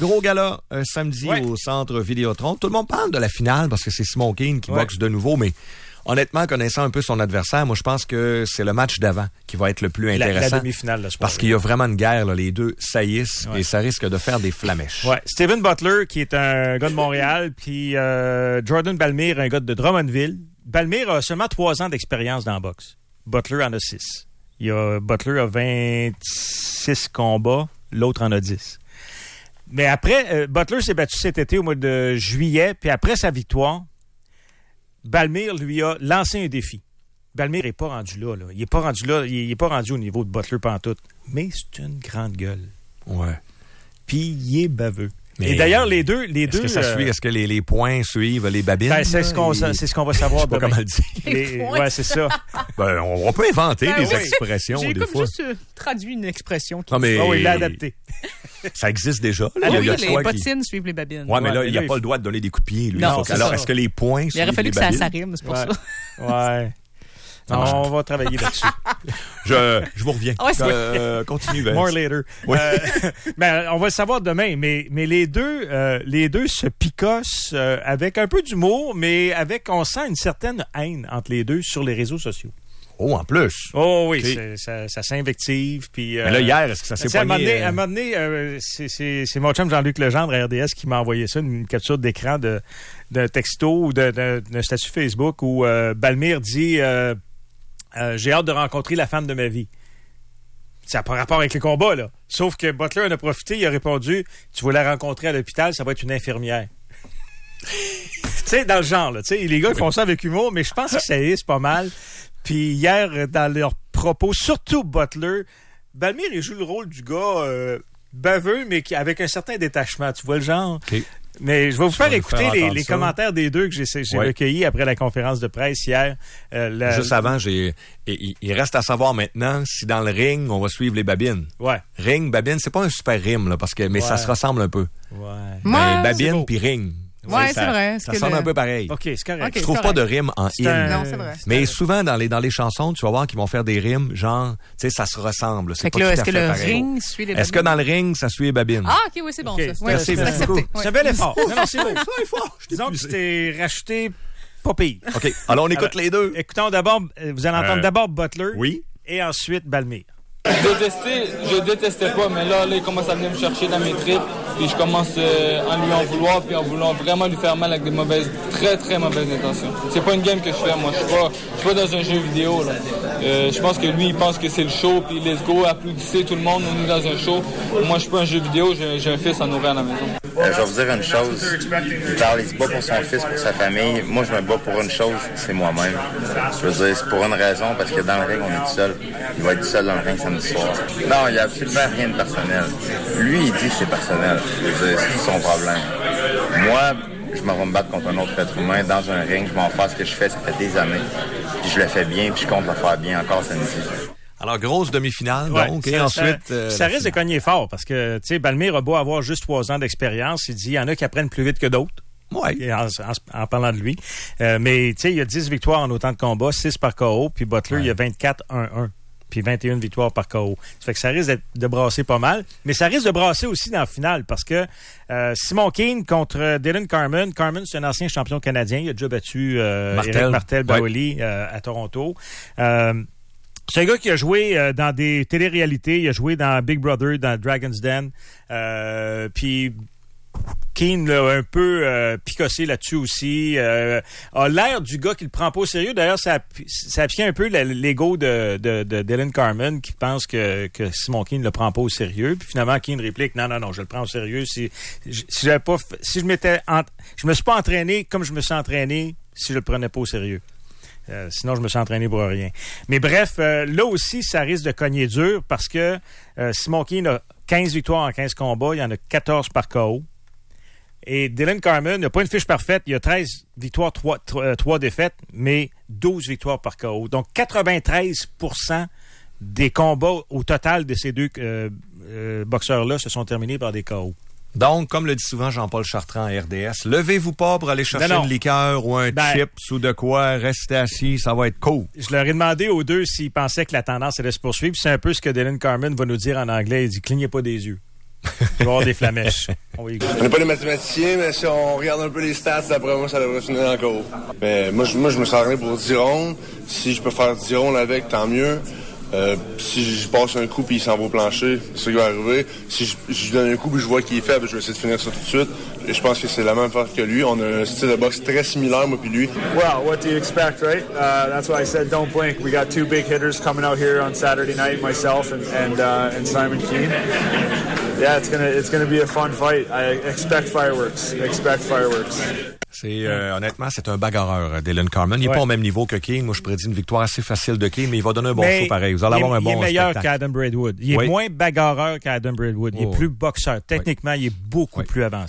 Gros gala samedi au Centre Vidéotron. Tout le monde parle de la finale parce que c'est Simon Keane qui boxe de nouveau, mais honnêtement, connaissant un peu son adversaire, moi je pense que c'est le match d'avant qui va être le plus intéressant. La demi-finale, parce qu'il y a vraiment une guerre, là, les deux saillissent et ça risque de faire des flamèches. Ouais. Steven Butler, qui est un gars de Montréal, puis Jordan Balmire, un gars de Drummondville. Balmire a seulement 3 ans d'expérience dans la boxe. Butler en a 6. Butler a 26 combats, l'autre en a 10. Mais après, Butler s'est battu cet été au mois de juillet, puis après sa victoire, Balmire lui a lancé un défi. Balmire n'est pas rendu là. Il n'est pas rendu là. Il n'est pas rendu au niveau de Butler pantoute. Mais c'est une grande gueule. Ouais. Puis il est baveux. Mais et d'ailleurs, les deux. Est-ce que ça suit? Est-ce que les points suivent les babines? Ben, c'est ce qu'on va savoir. Je sais pas comment le dire. Ouais, c'est ça. Ben, on peut inventer des expressions J'ai des comme fois. juste traduit une expression. Non, mais il l'a adapté. Ça existe déjà. Là. Oui, il y a les bottines suivent les babines. Ouais, mais là, il n'a pas le droit de donner des coups de pied. Lui. Non, alors, est-ce que les points suivent les babines? Il aurait fallu que ça rime, c'est pour ça. Ouais. Non, on va travailler là-dessus. Je vous reviens. Continue, Vince. More later. Oui. Ben, on va le savoir demain, mais les deux se picossent avec un peu d'humour, mais on sent une certaine haine entre les deux sur les réseaux sociaux. Oh, en plus. Oh oui, okay. ça s'invective. Puis, mais là, hier, est-ce que ça s'est pogné? À un moment donné, c'est mon chum Jean-Luc Legendre à RDS qui m'a envoyé ça, une capture d'écran d'un texto ou d'un statut Facebook où Balmire dit j'ai hâte de rencontrer la femme de ma vie. Ça n'a pas rapport avec les combats, là. Sauf que Butler en a profité, il a répondu tu vas la rencontrer à l'hôpital, ça va être une infirmière. Tu sais, dans le genre, là. Tu sais, les gars, ils font ça avec humour, mais je pense que ça c'est pas mal. Puis hier, dans leurs propos, surtout Butler, Balmire, il joue le rôle du gars baveux, mais avec un certain détachement. Tu vois le genre? Okay. Mais je vais vous faire écouter les commentaires des deux que j'ai recueillis après la conférence de presse hier. Juste avant, il reste à savoir maintenant si dans le ring, on va suivre les babines. Ouais. Ring, babine, c'est pas un super rime, là, mais ça se ressemble un peu. Ouais. Mais babine puis ring. Ouais, c'est vrai. Ça sonne un peu pareil. OK, c'est correct. Okay, je trouve pas de rime en in. Non, c'est vrai. Mais souvent, dans les chansons, tu vas voir qu'ils vont faire des rimes, genre, tu sais, ça se ressemble. C'est pas tout à fait pareil. Est-ce que le ring suit les babines? Est-ce que dans le ring, ça suit les babines? Ah, OK, oui, c'est bon, ça. Ouais, merci beaucoup. C'est un bel effort. Non, c'est beau. Disons que c'était racheté pas pire. OK, alors on écoute les deux. Écoutons d'abord, vous allez entendre d'abord Butler. Oui. Et ensuite Balmire. Je détestais pas, mais là, il commence à venir me chercher dans mes tripes. Puis je commence à lui en vouloir, puis en voulant vraiment lui faire mal avec des très très mauvaises intentions. C'est pas une game que je fais, moi. Je suis pas dans un jeu vidéo, là. Je pense que lui, il pense que c'est le show, puis let's go, applaudissez tout le monde, on est dans un show. Moi, je suis pas un jeu vidéo, j'ai un fils à nourrir à la maison. Je vais vous dire une chose. Il se bat pour son fils, pour sa famille. Moi, je me bats pour une chose, c'est moi-même. Je veux dire, c'est pour une raison, parce que dans le ring, on est tout seul. Il va être tout seul dans le ring samedi soir. Non, il n'y a absolument rien de personnel. Lui, il dit que c'est personnel. Je veux dire, c'est son problème. Moi, je m'en vais me battre contre un autre être humain dans un ring. Je m'en fais ce que je fais, ça fait des années. Puis je le fais bien, puis je compte le faire bien encore samedi. Alors, grosse demi-finale, ouais, donc, et ensuite... ça risque de cogner fort, parce que, tu sais, Balmire a beau avoir juste 3 ans d'expérience, il dit, il y en a qui apprennent plus vite que d'autres. Ouais. En parlant de lui. Mais, tu sais, il y a 10 victoires en autant de combats, 6 par KO, puis Butler, il y a 24-1-1. Puis 21 victoires par KO. Ça fait que ça risque de brasser pas mal. Mais ça risque de brasser aussi dans la finale parce que Simon Keane contre Dylan Carmen. Carmen, c'est un ancien champion canadien. Il a déjà battu Eric Martel-Baouly à Toronto. C'est un gars qui a joué dans des téléréalités. Il a joué dans Big Brother, dans Dragon's Den. Puis Keane l'a un peu picossé là-dessus aussi. A l'air du gars qui le prend pas au sérieux. D'ailleurs, ça pique un peu l'ego de Dylan Carmen qui pense que Simon Keane le prend pas au sérieux. Puis finalement, Keane réplique non, je le prends au sérieux. Je me suis pas entraîné comme je me suis entraîné si je le prenais pas au sérieux. Sinon, je me suis entraîné pour rien. Mais bref, là aussi, ça risque de cogner dur parce que Simon Keane a 15 victoires en 15 combats. Il y en a 14 par KO. Et Dylan Carmen n'a pas une fiche parfaite. Il y a 13 victoires, 3 défaites, mais 12 victoires par KO. Donc, 93% des combats au total de ces deux boxeurs-là se sont terminés par des KO. Donc, comme le dit souvent Jean-Paul Chartrand à RDS, levez-vous pas pour aller chercher une liqueur ou un chips ou de quoi, restez assis, ça va être cool. Je leur ai demandé aux deux s'ils pensaient que la tendance allait se poursuivre. C'est un peu ce que Dylan Carmen va nous dire en anglais. Il dit, clignez pas des yeux. Il va y avoir des flamèches. On n'est pas des mathématiciens, mais si on regarde un peu les stats, d'après moi, ça devrait finir encore. Mais moi, je me sens rien pour 10 rondes. Si je peux faire 10 rondes avec, tant mieux. Si je passe un coup puis il s'en va au plancher, c'est ça qui va arriver. Si je lui donne un coup puis je vois qu'il est faible, je vais essayer de finir ça tout de suite. Et je pense que c'est la même chose que lui. On a un style de boxe très similaire, moi puis lui. Well, what do you expect, right? That's why I said don't blink. We got 2 big hitters coming out here on Saturday night, myself and Simon Keane. Yeah, it's gonna be a fun fight. I expect fireworks. Honnêtement, c'est un bagarreur, Dillon Carman. Il n'est pas au même niveau que King. Moi, je prédis une victoire assez facile de King, mais il va donner un bon show pareil. Vous allez avoir un bon spectacle. Il est meilleur qu'Adam Braidwood. Il est moins bagarreur qu'Adam Braidwood. Il est plus boxeur. Techniquement, il est beaucoup plus avancé.